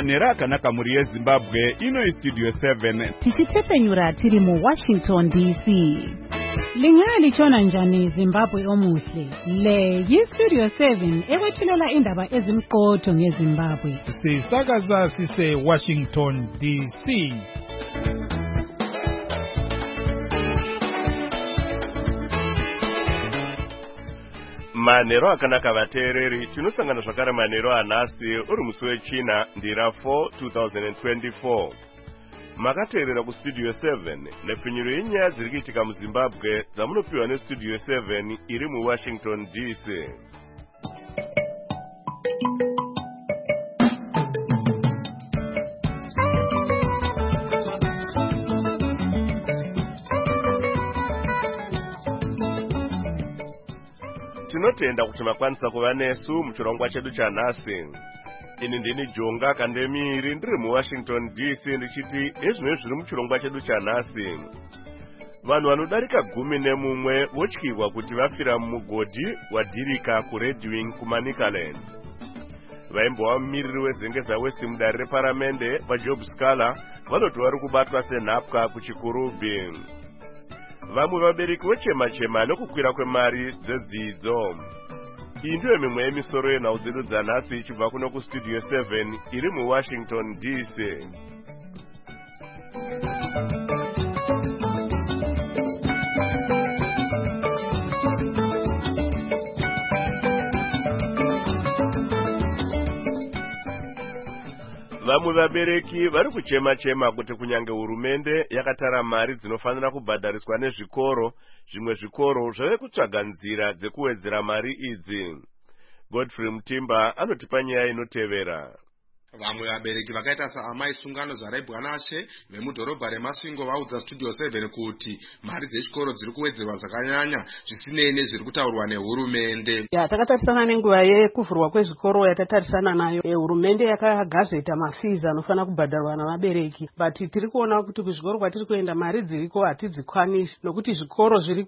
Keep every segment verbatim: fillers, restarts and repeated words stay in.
manhero akanaka muri yeZimbabwe. Ino iStudio seven tichitepenyura tiri mu Washington D C. Lingali chona njani Zimbabwe omuhle. Le yiStudio seven ewethulela indaba ezimqotho ngeZimbabwe. Sisakaza sise Washington D C. Manhero akanaka vateereri, tinosangana zvakare manhero anhasi uri musi wechina ndira four two thousand twenty-four. Makateerera kuStudio seven nepfinyuro yenyaya dziri kuitika muZimbabwe dzamunopiwa neStudio seven iri muWashington D C. Tinotenda kuti makwanisa kuva nesu muchirongwa chedu chanhasi. Ini ndini Jonga Kandemiri ndiri muWashington D C ndichiti ezvino zviri muchirongwa chedu chanhasi. Vanhu vanodarika gumi nemumwe votyirwa kuti vafira mumugodhi waDhirika kuRed Wing kuManicaland. Vaimbova mumiriri wezengeza West mudare reparamende vaJob Scala vanoti vari kubatwa senhapwa kuchikurubhi. Vamwe vabereki vochema-chema nokukwira kwemari dzedzidzo. Iyi ndiyo mimwe yemisoro yenhau dzedu dzanhasi ichibva kuno kuStudio seven iri muWashington D C. Vamwe vabereki vari kuchema-chema kuti kunyange hurumende yakatara mari dzinofanira kubhadhariswa nezvikoro, zvimwe zvikoro zvave kutsvaga nzira dzekuwedzera mari idzi. Godfrey Mutimba anotipa nyaya inotevera. Vamwe vabereki vakaita saamai sungano zaraibwanashe vemudhorobha reMasvingo vaudza Studio seven kuti mari dzechikoro dziri kuwedzerwa zvakanyanya zvisinei nezviri kutaurwa nehurumende. Ya takatarisana nenguva yekuvhurwa kwezvikoro yatatarisana nayo. E, hurumende yakagazeta mafizi anofana kubhadharwa navabereki. But tiri kuona kuti kuzvikoro kwatiri kuenda mari dziriko hatidzikwanisi nokuti zvikoro zviri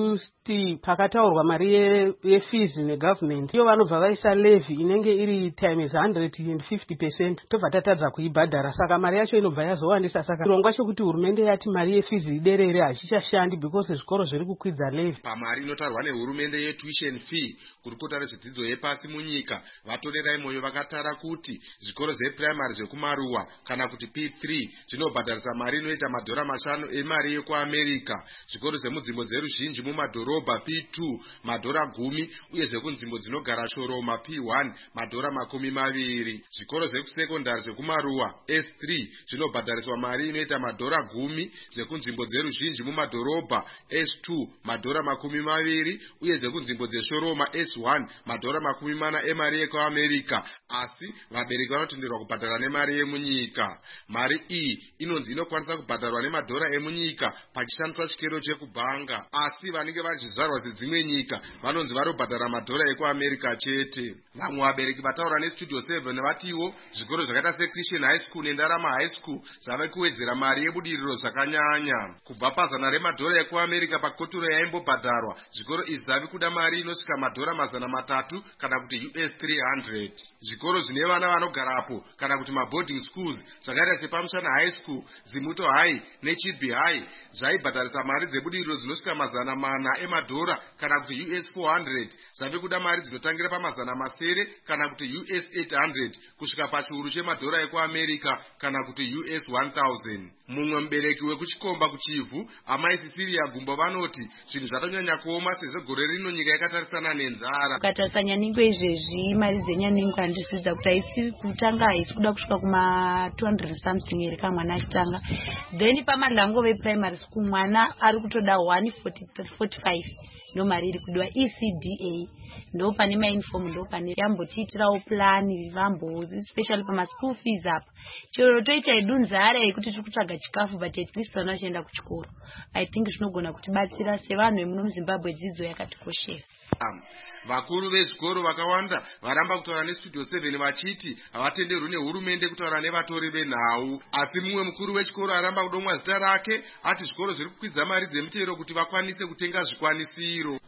kuti pakataurwa mari yefizi negovernment iyo vanobva vaisa levy inenge iri times one hundred fifty percent. Tobva tatadza kuibhadhara saka mari yacho inobva yazowandisa. Saka chirongwa chokuti hurumende yati mari yefizi iderere hachichashandi because zvikoro zviri kukwidza levy. Pamari inotarwa nehurumende yetuition fee kurukota rezvidzidzo yepasi munyika vatorerai moyo vakatara kuti zvikoro zvePrimary zvekumaruwa kana kuti P three zvinobhadharisa mari inoita madhora mashanu emari yekuAmerica. Zvikoro zvemunzvimbo dzeruzhinji mumadhorobha P two madhora gumi uye zvekunzvimbo dzinogara shoroma P one madhora makumi maviri. Zvikoro zvekusekondari zvekumaruwa S three zvinobhadhariswa mari inoita madhora gumi, zvekunzvimbo dzeruzhinji mumadhorobha S two madhora makumi maviri uye zvekunzvimbo dzeshoroma S one madhora makumi mana emari yekuAmerica. Asi vabereki vanotenderwa kubhadhara nemari yemunyika. Mari iyi inonzi inokwanisa kubhadharwa nemadhora emunyika pachishandiswa chikero chekubhanga, asi vanenge vari zvizvarwa dzedzimwe nyika vanonzi varobhadhara madhora ekuAmerica chete. Vamwe vabereki vataura neStudio seven vatiwo zvikoro zvakaita seChristian High School neNdarama High School zvave kuwedzera mari yebudiriro zvakanyanya. Kubva pazana remadhora ekuAmerica pakotoro yaimbobhadharwa, zvikoro izvi zvave kuda mari inosvika madhora mazana matatu kana kuti U S three hundred. Zvikoro zvine vana vanogarapo kana kuti maboarding schools zvakaita sePamushana High School, Zimuto High neChirby High zvaibhadharisa mari dzebudiriro dzinosvika mazana mana emadhora kana kuti U S four hundred. Zvave kuda mari dzinotangira pamazana masere kana kuti U S eight hundred kusvika pachiuru chemadhora ekuAmerica kana kuti U S one thousand. Mumwe mubereki wekuchikomba kuchivhu amai Cecilia Gumbo vanoti zvinhu zvatonyanya kuoma sezvo gore rino nyika yakatarisana nenzara. Ukatarisa nyaningwa izvezvi mari dzenyaningwa handizvidza kuti haisi kutanga haisi kuda kusvika kuma two hundred something ere kana mwana achitanga. Then pamalango vePrimary school mwana ari kutoda one forty-five ndo mari iri kudiwa. E C D A ndo pane mainform ndo pane yambotiitirawo plan vambo especially pama school fees apa. Chero toita idunzara yekuti tiri kutsvaga chikafu but at least vana vachienda kuchikoro. I think zvinogona kutibatsira sevanhu vemuno muZimbabwe dzidzo yakatikoshera. Um, vakuru vezvikoro vakawanda varamba kutaura neStudio seven vachiti havatenderwi nehurumende kutaura nevatori venhau. Asi mumwe mukuru wechikoro aramba kudomwa zita rake ati zvikoro zviri kukwidza mari dzemutero kuti vakwanise kutenga zvikwanisiro.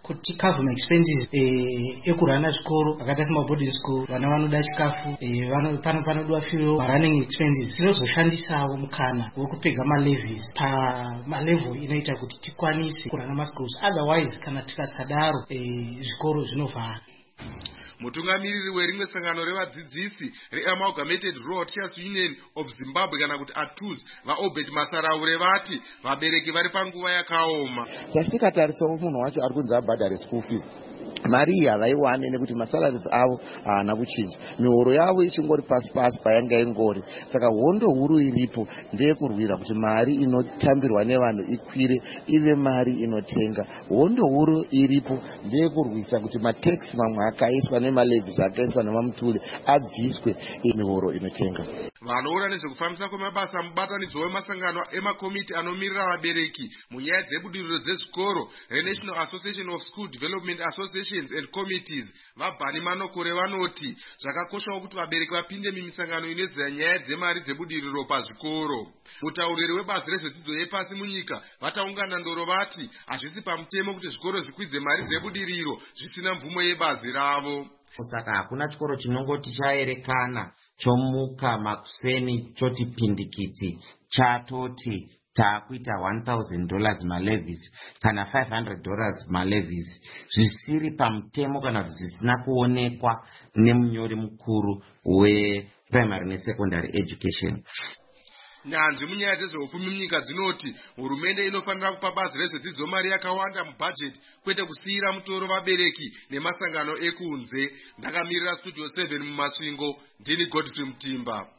kuti cover my expenses ekurana zvikoro akaita semaboarding school, vana vanoda chikafu, pano panodwa fuel, running expenses. Tinozoshandisawo mukana wekupega malevies pamalevel inoita kuti tikwanise kurana maschools. Otherwise kana tikasadaro zvikoro zvinovhara. Mutungamiriri werimwe sangano revadzidzisi reAmalgamated Rural Teachers Union of Zimbabwe kana kuti A T U Z vaObert Masaraure vati vabereki vari panguva yakaoma. Chasikatarisawo munhu wacho ari kunzi abhadhare school fees. Mari iyi havaiwane nekuti masalaries avo haana kuchinja, mihoro yavo ichingori pasi pasi payanga ingori. Saka hondo huru iripo ndeyekurwira kuti mari inotambirwa nevanhu ikwire ive mari inotenga. Hondo huru iripo ndeyekurwisa kuti mataxi mamwe akaiswa nemalevies akaiswa nemamutule abviswe mihoro inotenga. Vanoona nezvekufambisa kwemabasa mubatanidzo wemasangano emakomiti anomirira vabereki munyaya dzebudiriro dzezvikoro reNational Association of School Development Associations and Committees vabhani manokore vanoti zvakakoshawo kuti vabereki vapinde mumisangano inoziva nyaya dzemari dzebudiriro pazvikoro. Mutauriri webazi rezvedzidzo yepasi munyika vataungana ndoro vati hazvisi pamutemo kuti zvikoro zvikwidze mari dzebudiriro zvisina mvumo yebazi ravo. Saka hakuna chikoro chinongoti chaerekana chomuka makuseni choti pindikiti chatoti takuita one thousand dollars malevies kana five hundred dollars malevies zvisiri pamutemo kana zvisina kuonekwa nemunyori mukuru weprimary nesecondary education. Nyanzvi munyaya dzezveupfumi munyika dzinoti hurumende inofanira kupa bazi rezvedzidzo mari yakawanda mubhajeti kwete kusiyira mutoro vabereki nemasangano ekunze. Ndakamirira Studio seven mumasvingo, ndini Godfrey Mutimba.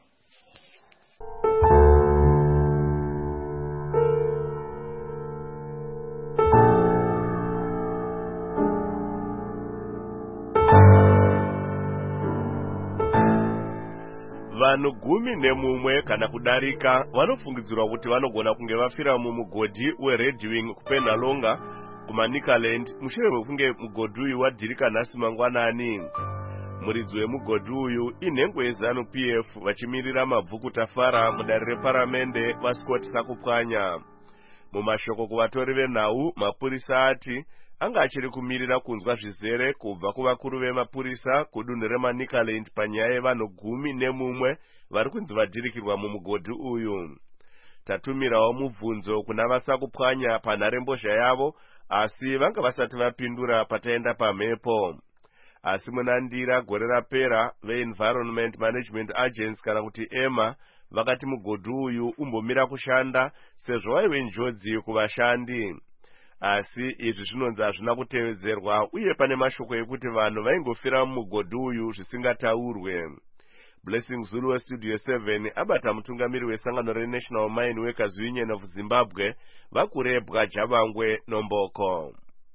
Vanhu gumi nemumwe kana kudarika vanofungidzirwa kuti vanogona kunge vafira mumugodhi weRedwing kuPenalonga kuManicaland mushure mekunge mugodhi uyu wadhirika nhasi mangwanani. Muridzi wemugodhi uyu inhengo yeZanu P F vachimirira mabvuku tafara mudare reparamende vaScott Sakupwanya. Mumashoko kuvatori venhau, mapurisa ati anga achiri kumirira kunzwa zvizere kubva kuvakuru vemapurisa kudunhu reManicaland panyaya yevanhu gumi nemumwe vari kunzi vadhirikirwa mumugodhi uyu. Tatumirawo mubvunzo kuna vaSakupwanya panharembozha yavo, asi vanga vasati vapindura pataenda pamhepo. Asi munandira gore rapera veEnvironment Management Agency kana kuti EMA vakati mugodhi uyu umbomira kushanda sezvo waive njodzi kuvashandi. Asi izvi zvinonzi hazvina kutevedzerwa uye pane mashoko ekuti vanhu vaingofira mumugodhi uyu zvisingataurwe. Blessing Zulu weStudio seven abata mutungamiri wesangano reNational Mine Workers Union of Zimbabwe vakurebwa Javangwe Nomboko.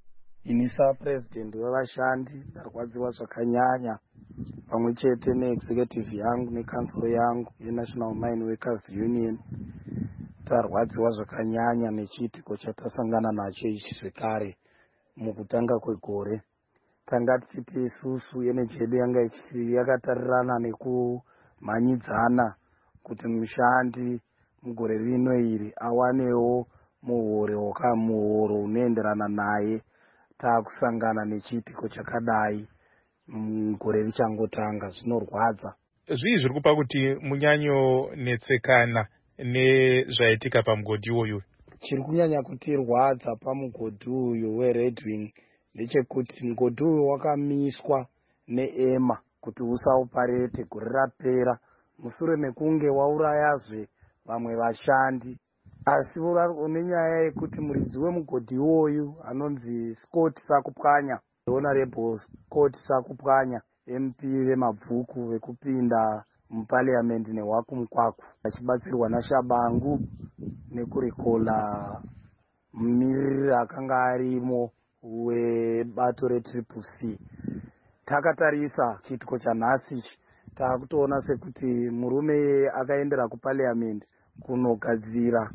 Inisa president wevashandi ndarwadziwa zvakanyanya pamwe chete neexecutive yangu nekansuro yangu yeNational Mine Workers Union. Tarwadziwa zvakanyanya nechiitiko chatasangana nacho ichi zvekare mukutanga kwegore. Tanga tichiti isusu eneji yedu yanga yakatarirana nekumhanyidzana kuti mushandi mugore rino iri awanewo muhoro wakamuhoro unoenderana naye. Taakusangana nechiitiko chakadai mugore richangotanga, zvinorwadza. Zvii zviri kupa kuti munyanyonetsekana nezvaitika pamugodhi uyu? Chiri kunyanya kutirwadza pamugodhi uyu weRedwing ndechekuti mugodhi uyu wakamiswa neEMA kuti usauparete gore rapera mushure mekunge waurayazve vamwe vashandi. Asi nenyaya yekuti muridzi wemugodhi uyu anonzi Scott Sakupwanya, Honorable Scott Sakupwanya, M P vemabvuku vekupinda muparliament newakumukwaku, achibatsirwa naShabangu nekurikola mumiriri akanga arimo webato retriple C. Takatarisa chiitiko chanhasi taakutoona sekuti murume akaendera kuparliament kunogadzira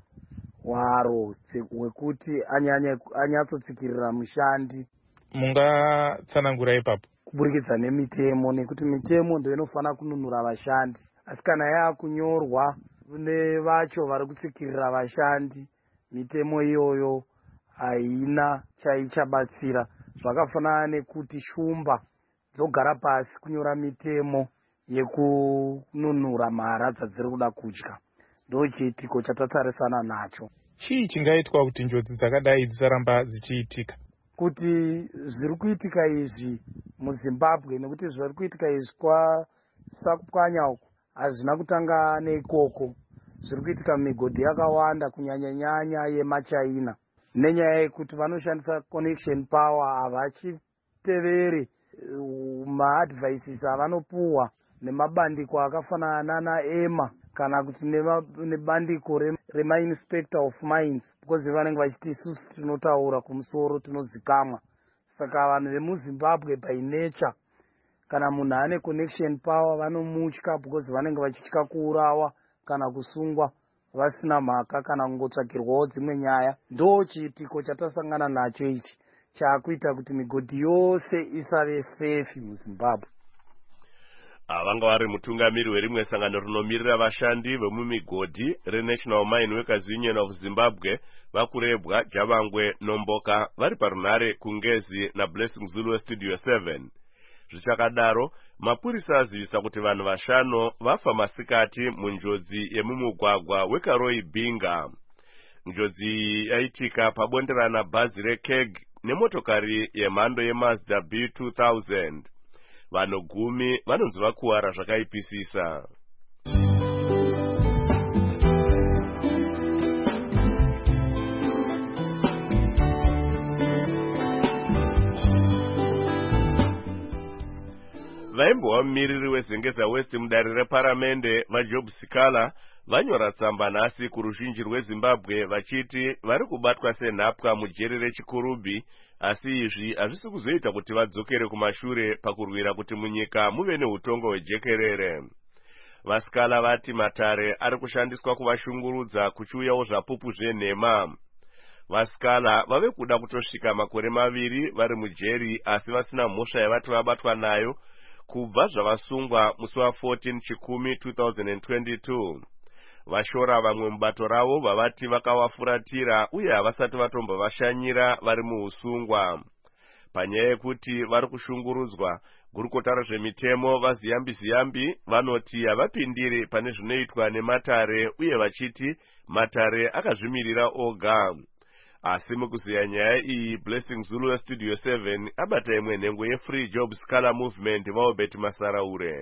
waro wekuti anyatsotsikirira mushandi. Mungatsanangura ipapo? Kuburikidza nemitemo, nekuti mitemo ndio inofanira kununura vashandi. Asi kana yaakunyorwa nevacho vari kutsikirira vashandi, mitemo iyoyo haina chaichabatsira. zvakafanana nekuti shumba dzogara pasi kunyora mitemo yekununura mhara dzadziri kuda kudya. Ndo chiitiko chatatarisana nacho. Chii chingaitwa kuti njodzi dzakadai dzisaramba dzichiitika? Kuti zviri kuitika izvi muZimbabwe nekuti zviri kuitika izvi kwasakupwanya uku hazvina kutanga neikoko. Zviri kuitika migodhi yakawanda kunyanya nyanya yemaChina. Nenyaya yekuti vanoshandisa connection power havachitevere maadvices avanopuwa nemabandiko akafanana naEMA kana kuti nebandiko remainspector of mines, because vanenge vachiti isusu tinotaura kumusoro tinozikamwa. Saka vanhu vemuZimbabwe by nature kana munhu ane connection power vanomutya, because vanenge vachitya kuurawa kana kusungwa vasina mhaka kana kungotsvakirwawo dzimwe nyaya. Ndo chiitiko chatasangana nacho ichi chakuita kuti migodhi yose isave safe muZimbabwe. Avanga vari mutungamiri werimwe sangano rinomirira vashandi vemumigodhi reNational Mine Workers Union of Zimbabwe vakurebwa Javangwe Nomboka vari parunhare kuNgezi naBlessing Zulu Studio seven. Zvichakadaro, mapurisa azivisa kuti vanhu vashanu vafa masikati munjodzi yemumugwagwa weKaroi Binga. Njodzi yaitika pabonderana bhazi reKeg nemotokari yemhando yeMazda B two thousand. Vanhu gumi vanonzi vakuwara zvakaipisisa. Vaimbowa mumiriri weZengeza West mudare reparamende vaJob Sikala vanyora tsamba nhasi kuruzhinji rweZimbabwe vachiti vari kubatwa senhapwa mujeri reChikurubi, asi izvi hazvisi kuzoita kuti vadzokere kumashure pakurwira kuti munyika muve neutongo hwejekerere. Vasikala vati matare ari kushandiswa kuvashungurudza kuchiuyawo zvapupu zvenhema. Vasikala vave kuda kutosvika makore maviri vari mujeri asi vasina mhosva yavati vabatwa nayo kubva zvavasungwa musi wa14 Chikumi two thousand twenty-two. Vashora vamwe mubato ravo vavati vakavafuratira uye havasati vatomba vashanyira vari muusungwa. Panyaya yekuti vari kushungurudzwa, gurukota rezvemitemo vaZiyambi Ziyambi vanoti havapindiri pane zvinoitwa nematare uye vachiti matare akazvimirira oga. Asi mukuziya nyaya iyi, Blessing Zulu Studio seven abata imwe nhengo yeFree Job Sikala Movement vaObert Masaraure.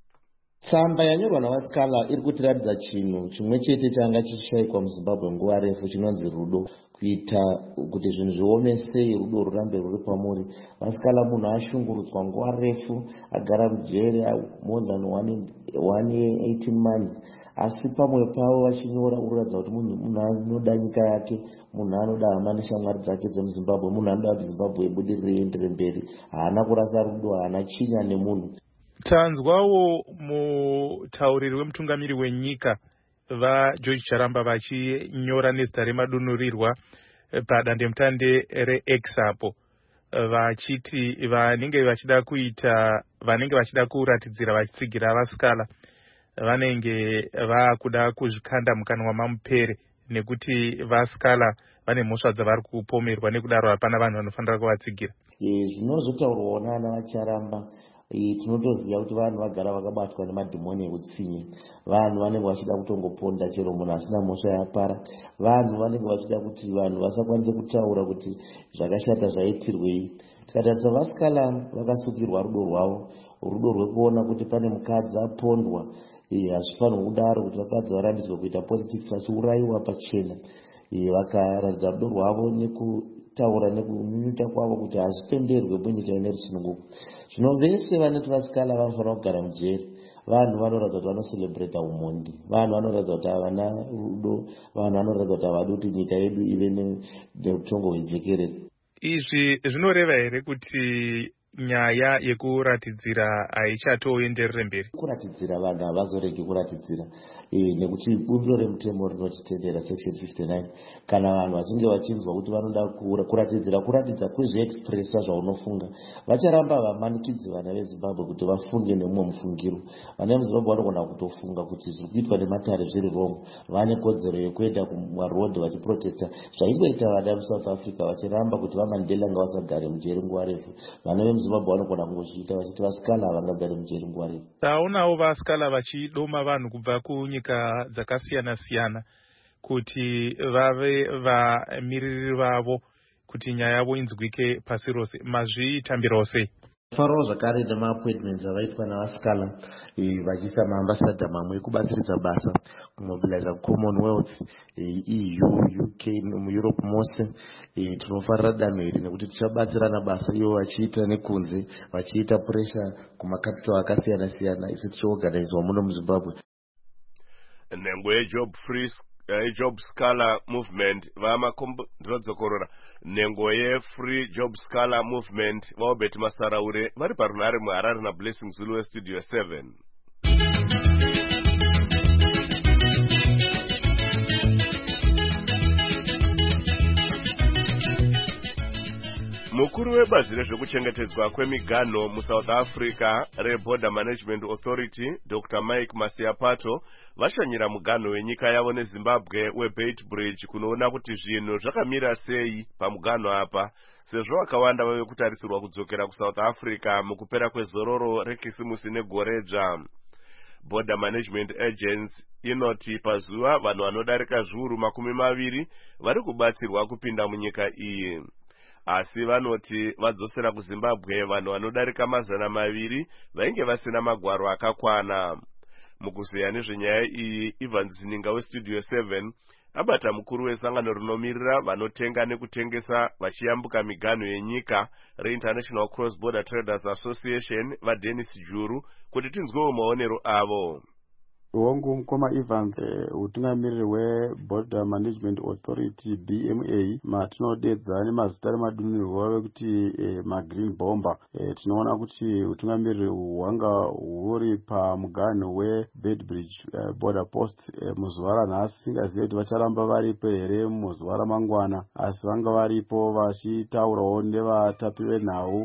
Tsamba yanyorwa navasikala iri kutiratidza chinhu chimwe chete changa chichishayikwa muZimbabwe nguva refu chinonzi rudo, kuita kuti zvinhu zviomese rudo rurambe ruri pamuri. Vasikala munhu ashungurudzwa nguva refu, agara mujeri more than one year eighteen months, asi pamwe pavo vachinyora kuratidza kuti munhu anoda nyika yake, munhu anoda hama neshamwari dzake dzemuZimbabwe, munhu anoda kuti Zimbabwe ibudirire iendere mberi, haana kurasa rudo, haana chinya nemunhu. Tanzwawo mutauriri wemutungamiri wenyika vaJoji Charamba vachinyora nezita remadunurirwa padandemutande reX apo, vachiti vanenge vachida kuita vanenge vachida kuratidzira vachitsigira vasikala vanenge vakuda kuzvikanda mukanwa mamupere, nekuti vasikala vane mhosva dzavari kupomerwa, nekudaro hapana vanhu vanofanira kuvatsigira. Zvinozotaurwawo nana vaCharamba, tinotoziva kuti vanhu vagara vakabatwa nemadhimoni eutsinye, vanhu vanenge vachida kutongoponda chero munhu asina mhosva yapara, vanhu vanenge vachida kuti vanhu vasakwanise kutaura kuti zvakashata zvaitirwei. Tikatarisa vasikala vakasukirwa rudo rwavo, rudo rwekuona kuti pane mukadzi apondwa, hazvifanirwi kudaro kuti vakadzi varandidzwe kuita politics vachiurayiwa pachena. Vakaratidza rudo rwavo nekutaura nekunyunyuta kwavo kuti hazvitenderwe munyika ine rusununguko. Zvino vese vanoti vasikala vanofanira kugara mujeri. Vanhu vanoratidza kuti vanoselebrata umhondi, vanhu vanoratidza kuti havana rudo, vanhu vanoratidza kuti havadi kuti nyika yedu ive neutongo hwejekerere. Izvi zvinoreva here kuti nyaya yekuratidzira haichatoenderere mberi? Kuratidzira vanhu havazoregi kuratidzira e, nekuti bumbiro remutemo rinotitendera section fifty-nine kana vanhu vachinge vachinzwa kuti vanoda kuratidzira kuratidza kuzviexpressa zvaunofunga vacharamba vamanikidzi vana vezimbabwe kuti vafunge nemumwe mufungiro. Vana vezimbabwe vanogona kutofunga kuti zviri kuitwa nematare zviri wrong, vane kodzero yekuenda kumarodhi vachiprotesta zvaingoita vana veSouth Africa vachiramba kuti vaMandela nga vasagare mujeri nguva refu. Vana vemuzimbabwe vanogona kungozviita vachiti vasikala havangagare mujeri nguva refu. Taonawo vasikala vachidoma vanhu kubva kunyika dzakasiyana siyana kuti vave vamiriri vavo kuti nyaya yavo inzwike pasi rose. Mazvitambirawo sei? Farawo zvakare nemaappointments avaitwa navasikala vachiisa maambasadha mamwe ekubatsiridza basa kumobiliza Commonwealth, E U, U K muEurope mose. Tinofarira danho iri nekuti tichabatsirana basa ivo vachiita nekunze vachiita pressure kumakapital akasiyana siyana isi tichiorganizwa muno muZimbabwe. Nengo yejob free job scholar movement vamakombo ndrodzokorora nengo ye-free job scholar movement vaobeti masaraure vari parunhare muHarare naBlessing Zulu westudio seven. Mukuru webazi rezvekuchengetedzwa kwemiganho muSouth Africa reBorder Management Authority Doctor Mike Masiapato vashanyira muganho wenyika yavo neZimbabwe weBeitbridge kunoona kuti zvinhu zvakamira sei pamuganho apa sezvo vakawanda vave kutarisirwa kudzokera kuSouth Africa mukupera kwezororo rekisimusi negoredzva. Border Management Agency inoti pazuva vanhu vanodarika zviuru makumi maviri vari kubatsirwa kupinda munyika iyi. Asi vanoti vadzosera kuZimbabwe vanhu vanodarika mazana maviri vainge vasina magwaro akakwana. Mukuzeya nezvenyaya iyi, Ivan Zininga westudio seven abata mukuru wesangano rinomirira vanotenga nekutengesa vachiyambuka miganho yenyika reInternational Cross Border Traders Association vaDennis Juru kuti tinzwewo maonero avo. Wangu mkoma Evans utungamiriri weBorder Management Authority B M A matinodedza nemazita remadunhurwa wave kuti magreen bomber. Tinoona kuti utungamiriri hwanga huri pamuganho weBeitbridge border post muzuva ranhasi. Singazivi kuti vacharamba varipo here muzuva ramangwana, asi vanga varipo vachitaurawo nevatapi venhau.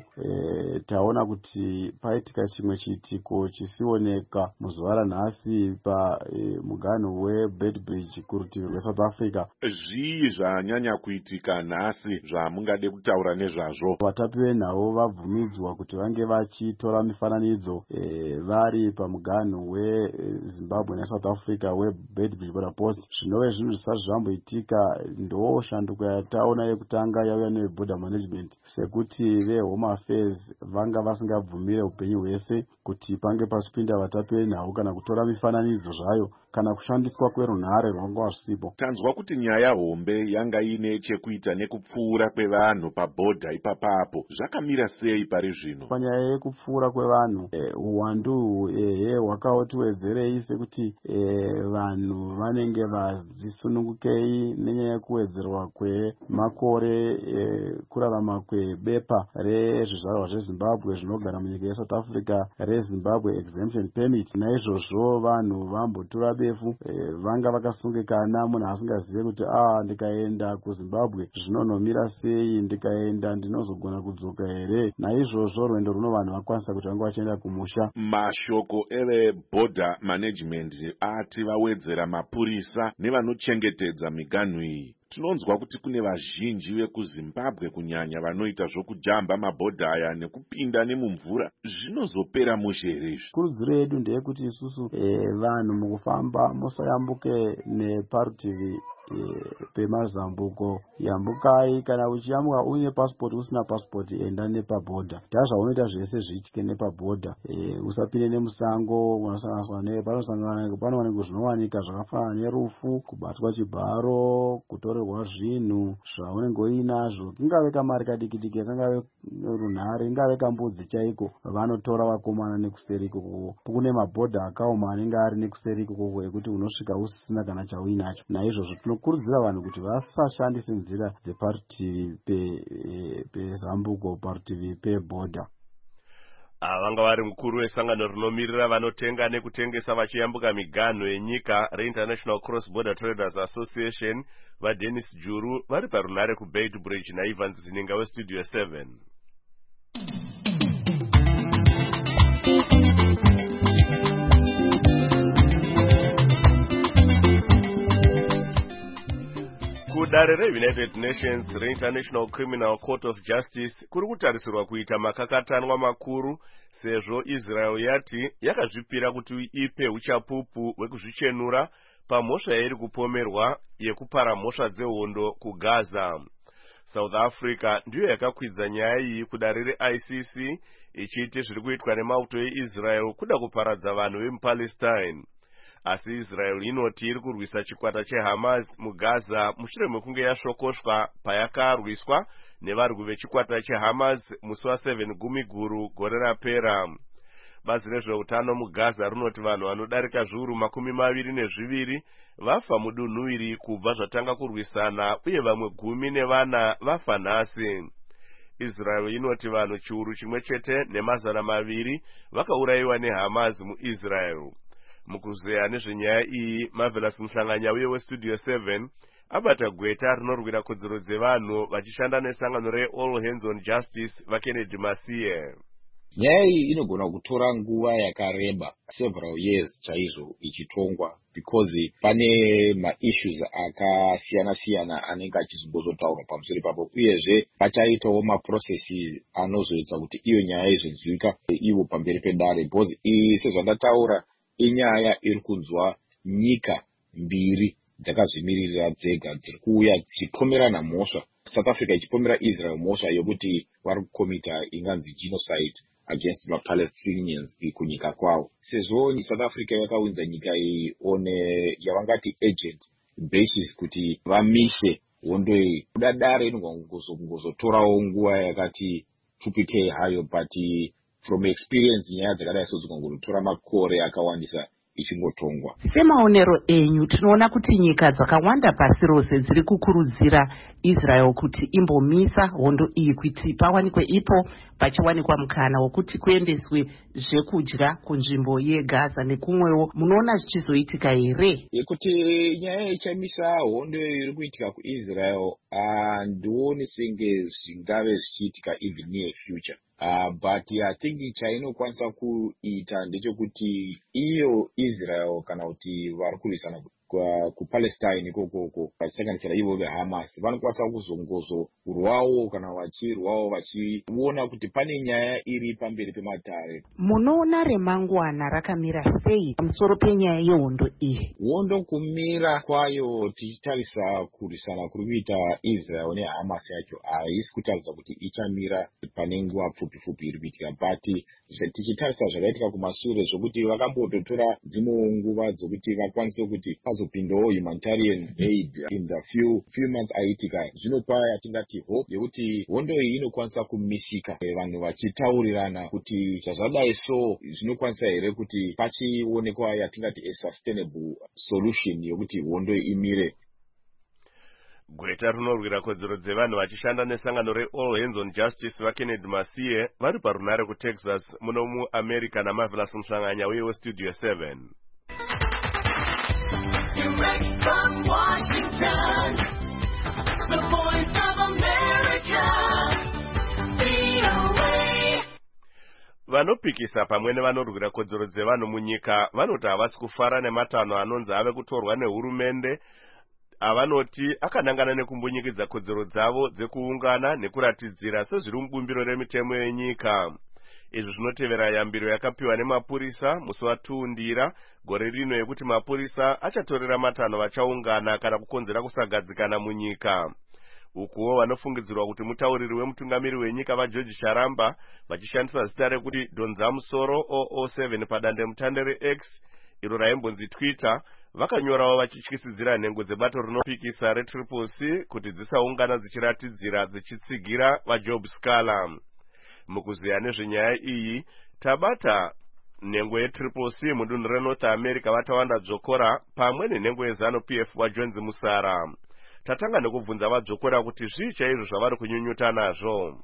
Taona kuti paitika chimwe chiitiko chisioneka muzuva ranhasi pa e, muganho weBeitbridge kurutivi rweSouth Africa. Zvii zvanyanya kuitika nhasi zvamungade kutaura nezvazvo? Vatapi venhau vabvumidzwa kuti vange vachitora mifananidzo e, vari pamuganho weZimbabwe neSouth Africa weBeitbridge border post. Zvinove zvinhu zvisati zvamboitika, ndo shanduko yataona yekutanga yauya neBorder Management, sekuti veHome Affairs vanga vasingabvumire upenyu hwese kuti pange pachipinda vatapi venhau kana kutora mifananidzo zvayo kana kushandiswa kwerunhare rwanga zvisipo. Tanzwa kuti nyaya hombe yanga ine chekuita nekupfuura kwevanhu pabhodha ipapapo. Zvakamira sei pari zvino? Panyaya yekupfuura kwevanhu, uwandu ehe hwakaotiwedzerei sekuti vanhu vanenge vazisunungukei nenyaya yekuwedzerwa kwemakore kurarama kwebepa rezvizvarwa zveZimbabwe zvinogara munyika yeSouth Africa reZimbabwe Exemption Permit. Naizvozvo vanhu vambotora befu e, vanga vakasungikana, munhu asingazive kuti ah ndikaenda kuZimbabwe zvinonomira sei, ndikaenda ndinozogona kudzoka here. Naizvozvo rwendo runo vanhu vakwanisa kuti vanga vachienda kumusha. Mashoko eveBorder Management ati vawedzera mapurisa nevanochengetedza miganho iyi. Tinonzwa kuti kune vazhinji vekuZimbabwe kunyanya vanoita zvokujamba mabhodha aya nekupinda nemumvura. Zvinozopera mushe here izvi? Kurudziro yedu ndeyekuti isusu e, vanhu mukufamba musayambuke neparutivi E, pemazambuko. Yambukai kana uchiyambuka uine passport usina passport enda nepabhodha. Tazvaunoita zvese zviitike nepabhodha. E, usapinde nemusango unosanganiswa ne panosangana panowanikwa zvinowanika zvakafanana nerufu, kubatwa chibharo, kutorerwa zvinhu zvaunenge uinazvo, kingave kamari kadiki diki, kangave runhare, ingave kambudzi chaiko, vanotora vakomana nekuseri ikoko. Kune mabhodha akaoma anenge ari nekuseri ikoko ekuti unosvika usisina kana chauinacho. Naizvozvo tinokurudzira vanhu kuti vasashandise nzira dzeparutivi pezambuko, parutivi pebhodha. avanga vari mukuru wesangano rinomirira vanotenga nekutengesa vachiyambuka miganho yenyika reInternational Cross Border Traders Association vaDennis Juru vari parunare kuBaitbridge naIvans Zininga weStudio seven. Kudare reUnited Nations reInternational Criminal Court of Justice kuri kutarisirwa kuita makakatanwa makuru sezvo Israel yati yakazvipira kuti ipe uchapupu hwekuzvichenura pamhosva yairi kupomerwa yekupara mhosva dzehondo kuGaza. South Africa ndiyo yakakwidza nyaya iyi kudare reI C C ichiti zviri kuitwa nemauto eIsrael kuda kuparadza vanhu vemuPalestine. Asi Israel inoti iri kurwisa chikwata cheHamas muGaza mushure mekunge yashokoshwa payakarwiswa nevarwi vechikwata cheHamas musi wa7 Gumiguru gore rapera. Bazi rezveutano muGaza rinoti vanhu vanodarika zviuru makumi maviri nezviviri vafa mudunhu iri kubva zvatanga kurwisana uye vamwe gumi nevana vafa nhasi. Israel inoti vanhu chiuru chimwe chete nemazana maviri vakaurayiwa neHamas muIsrael. Mukuzeya nezvenyaya iyi Marvelous Mhlanganya uye weStudio seven abata gweta rinorwira kodzero dzevanhu vachishanda nesangano reAll Hands on Justice vaKennedy Masiye. Nyaya iyi inogona kutora nguva yakareba several years chaizvo ichitongwa because pane ma-issues akasiyana siyana anenge achizombozotaurwa pamusoro ipapo uyezve pachaitawo ma-processes anozoita kuti iyo nyaya izonzwika ivo pamberi pedare because iyi sezvandataura inyaya iri kunzwa nyika mbiri dzakazvimirira dzega dziri kuuya dzichipomerana mhosva. South Africa ichipomera Israel mhosva yokuti vari kukomita inganzi genocide against ma-Palestinians kunyika kwavo. Sezvo South Africa yakaunza nyika iyi on yavangati agent basis kuti vamise hondo iyi. Kuda dare inogona kungozotorawo nguva yakati pfupikei hayo, but from experience nyaya dzakadai sodzokangotora makore akawandisa ichingotongwa. Semaonero enyu tinoona kuti nyika dzakawanda pasi rose dziri kukurudzira Israel kuti imbomisa hondo iyi kuti pawanikwe ipo pachiwanikwa mukana wokuti kuendeswe zvekudya kunzvimbo yeGaza nekumwewo. Munoona zvichizoitika here? Yekuti nyaya ichamisa hondo iri kuitika kuIsrael handioni senge zvingave zvichiitika even near future. Uh, but I think chainokwanisa kuita ndechekuti iyo Israel kana kuti vari kurwisana kuPalestine ikoko vachisanganisira ivo veHamas vanokwanisa kuzongozo rwawo kana vachirwawo vachiona kuti pane nyaya iri pamberi pematare. Munoona remangwana rakamira sei pamusoro penyaya yehondo iyi? Hondo kumira kwayo tichitarisa kurwisana kuri kuita Israel neHamas yacho haisi kutaridza kuti ichamira pane nguva pfupi pfupi iri kuitika, but tichitarisa zvakaitika kumashure zvokuti vakambototora dzimwe nguva dzokuti vakwanise kuti pazopindawo humanitarian aid in the few few months aitika. Zvinopa yatingati hope yekuti hondo iyi inokwanisa kumisika, vanhu vachitaurirana kuti zvazvadai so zvinokwanisa here kuti pachionekwa yatingati a sustainable solution yokuti hondo imire. Gweta rinorwira kodzero dzevanhu vachishanda nesangano reAll Hands on Justice vaKennedy Masiye vari parunare kuTexas muno muAmerica naMarvelous Mhlanganya uye weStudio seven. Direct from Washington, the voice of America, V O A. Vanopikisa pamwe nevanorwira kodzero dzevanhu munyika vanoti havasi kufara nematanho anonzi ave kutorwa nehurumende avanoti akanangana nekumbunyikidza kodzero dzavo dzekuungana nekuratidzira sezviri mubumbiro remitemo yenyika. Izvi zvinotevera yambiro yakapiwa nemapurisa musi watuundira gore rino yekuti mapurisa achatorera matanho vachaungana kana kukonzera kusagadzikana munyika. Ukuwo vanofungidzirwa kuti mutauriri wemutungamiri wenyika vaGeorge Charamba vachishandisa zita rekuti Donzamusoro zero zero seven padande mutande reX iro raimbonzi Twitter vakanyorawo vachityisidzira nhengo dzebato rinopikisa reTriple C kuti dzisaungana dzichiratidzira dzichitsigira vaJob Scala. Mukuziya nezvenyaya iyi tabata nhengo yeTriple C mudunhu reNorth America vatawanda dzokora pamwe nenhengo yeZanu P F vaJones Musara. Tatanga nekubvunza vadzokora kuti zvii chaizvo zvavari kunyunyuta nazvo.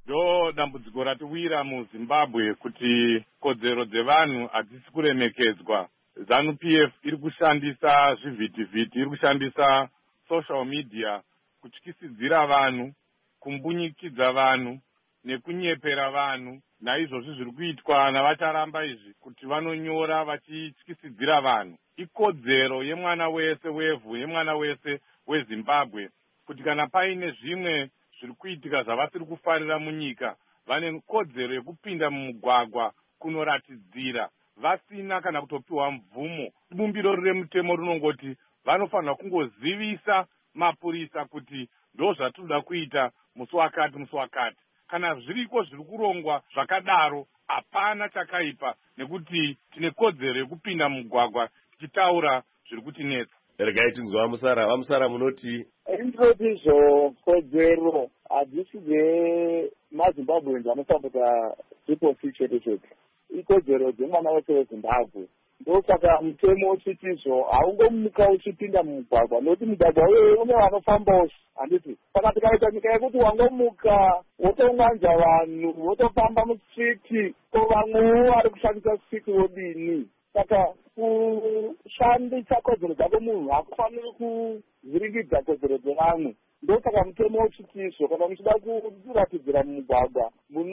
ndo dambudziko ratiwira muzimbabwe kuti kodzero dzevanhu hadzisi kuremekedzwa. Zanu P F iri kushandisa zvivhitivhiti, iri kushandisa social media kutyisidzira vanhu, kumbunyikidza vanhu nekunyepera vanhu. Naizvozvi zviri kuitwa navacharamba izvi kuti vanonyora vachityisidzira vanhu. Ikodzero yemwana wese wevhu, yemwana wese weZimbabwe kuti kana paine zvimwe zviri kuitika zvavasiri kufarira munyika, vane kodzero yekupinda mumugwagwa kunoratidzira vasina kana kutopiwa mvumo. Bumbiro remutemo rinongoti vanofanira kungozivisa mapurisa kuti ndo zvatinoda kuita musi wakati musi wakati. Kana zviriko zviri kurongwa zvakadaro, hapana chakaipa, nekuti tine kodzero yekupinda mumugwagwa tichitaura zviri kutinetsa. Regai tinzwa Vamusara. Vamusara munoti indoti izvo kodzero hadzisi dzemazimbabweans anosapota triple chete chete, ikodzero dzemwana wese weZimbabwe. Ndosaka mutemo uchiti izvo haungomuka uchipinda mumugwagwa, nokuti mugwagwa uyoyo une vanofambawo, handiti. Saka tikaita nyika yekuti wangomuka wotong'anza vanhu wotofamba mustriti, ko vamwewo vari kushandisa striti wodini. Saka kushandisa kodzero dzako munhu hakufaniri kuvhiringidza kodzero dzevamwe. Ndosaka mutemo uchiti izvo kana muchida kuratidzira mumugwagwa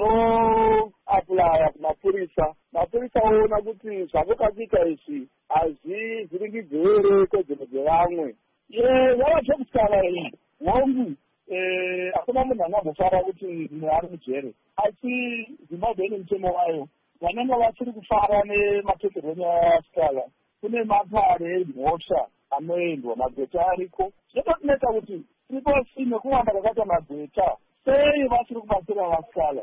munoaplaya kumapurisa, mapurisa oona kuti zvavakakuita izvi hazvivhiringidzi here kodzero dzevamwe. Yavachokutara iyi hongu hakuna munhu angambofara kuti munhu ari mujere, asi Zimbabwe ine mutemo wayo. Vanenge vachiri kufara nematekerweni avasikala, kune mapare emhosva anoendwa, magweta ariko. Zvinototinetsa kuti tiriposi nekuwanda kwakaita magweta, sei vachiri kubatsira vasikala?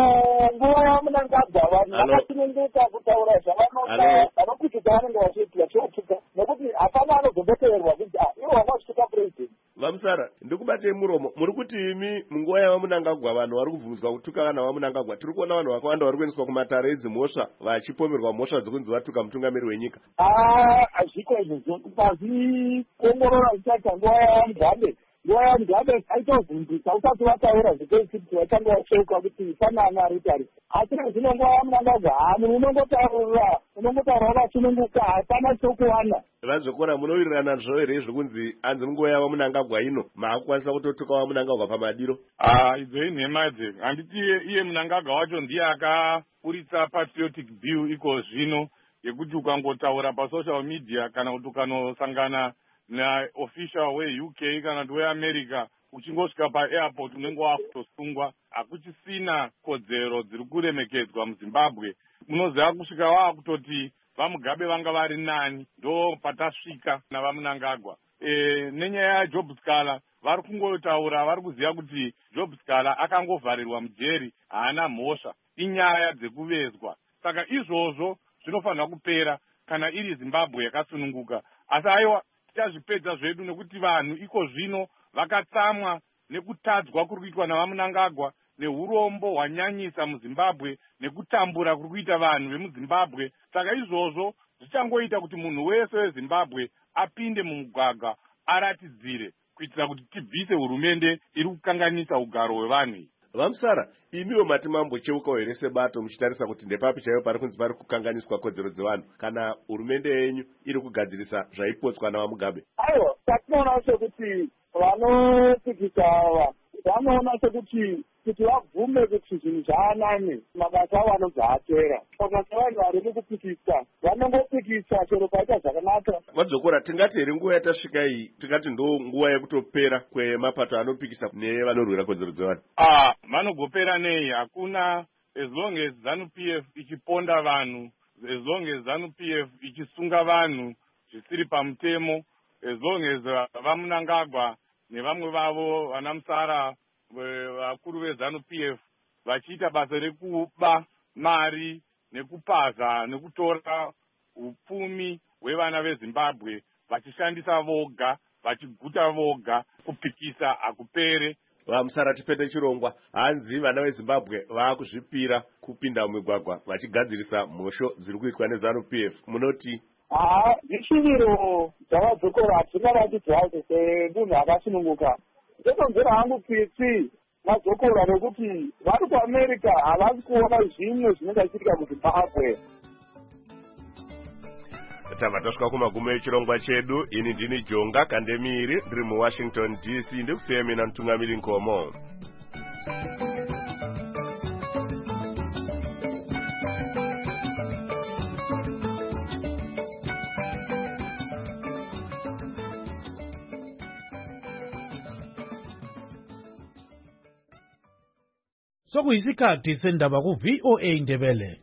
Nguva yamunangagwa vanhu vakasununguka kutaura zvavanoda, vanokutuka vanenge vachiitira chotuka, nekuti hapana anozomboteerwa kuti ivo vakasvika president. Vamusara, ndikubatei muromo. Muri kuti imi munguva yavamunangagwa vanhu vari kubvunzwa kutuka vanhu vamunangagwa, tiri kuona vanhu vakawanda vari kuendeswa kumatare edzimhosva vachipomerwa mhosva dzokunzi vatuka mutungamiri wenyika. Hazviko izvozvo, pasi kuongorora zvichaita nguva yaMugabe. Nguva yaMugabe aitovhunzisa usati vataura zvekuti vachanga vacheuka kuti fanana ritari. Asi zvino nguva yamunangagwa munhu unongotaurira, unongotaurira vasununguka, hapana chokuwana. Vazvokora munowirirana zvo here zvokunzi anzi munguva yavamunangagwa ino maakukwanisa kutotuka vamunangagwa pamadiro? Ah, idzo inhema idzi. Handiti iye munangagwa wacho ndiye akaburitsa patriotic bill iko zvino, yekuti ukangotaura pasocial media kana kuti ukanosangana naofficial weU K kana kuti weAmerica uchingosvika paairport unenge wakutosungwa. Hakuchisina kodzero dziri kuremekedzwa muZimbabwe. Munoziva kusvika vaakutoti vaMugabe vanga vari nani, ndo patasvika navamunangagwa. E, nenyaya yaJob Scala vari kungotaura, vari kuziva kuti Job Scala akangovharirwa mujeri, haana mhosva, inyaya dzekuvezwa. Saka izvozvo zvinofanira kupera kana iri Zimbabwe yakasununguka. Asi aiwa tichazvipedza zvedu nekuti vanhu iko zvino vakatsamwa nekutadzwa kuri kuitwa navamunangagwa, neurombo hwanyanyisa muZimbabwe, nekutambura kuri kuita vanhu vemuZimbabwe. Saka izvozvo zvichangoita kuti munhu wese weZimbabwe apinde mumugwagwa aratidzire, kuitira kuti tibvise hurumende iri kukanganisa ugaro hwevanhu. Vamusara, imiwo mati mambocheukawo here sebato muchitarisa kuti ndepapi chaivo pari kunzi pari kukanganiswa kodzero dzevanhu kana hurumende yenyu iri kugadzirisa zvaipotswa navaMugabe? Aiwa, tatinoona sekuti vanopikisa ava vanoona sekuti kuti vabvume kuti zvinhu zvaanani mabasa avo anobva apera. Saka sevanhu vari mukupikisa vanongopikisa chero paita zvakanaka. Vadzokora, tingati here nguva yatasvika iyi tingati ndo nguva yekutopera kwemapato anopikisa nevanorwira kodzero dzevanhu? Ah, vanogopera nei? Hakuna, as long as Zanu P F ichiponda vanhu, as long as Zanu P F ichisunga vanhu zvisiri pamutemo, as long as vamunangagwa nevamwe vavo vanamusara vakuru veZanu P F vachiita basa rekuba mari nekupaza nekutora upfumi hwevana veZimbabwe vachishandisa voga, vachiguta voga, kupikisa hakupere. Vamusara tipete chirongwa, hanzi vana veZimbabwe vaakuzvipira kupinda mumigwagwa vachigadzirisa mhosho dziri kuitwa neZanu P F. Munoti? Ah, zvishuviro dzavadzokora hatingaratidza semunhu akasununguka. Ndotonzera hangu pitsi mazokora nekuti vari kuamerica havasi kuona zvimwe zvinenge zvichiitika muzimbabwe. tabva tasvika kumagumo echirongwa chedu. ini ndini Jonga Kandemiri ndiri muwashington D C ndikusiye mina mutungamiri Nkomo. sokuyisikhathi sendaba ku V O A Ndebele.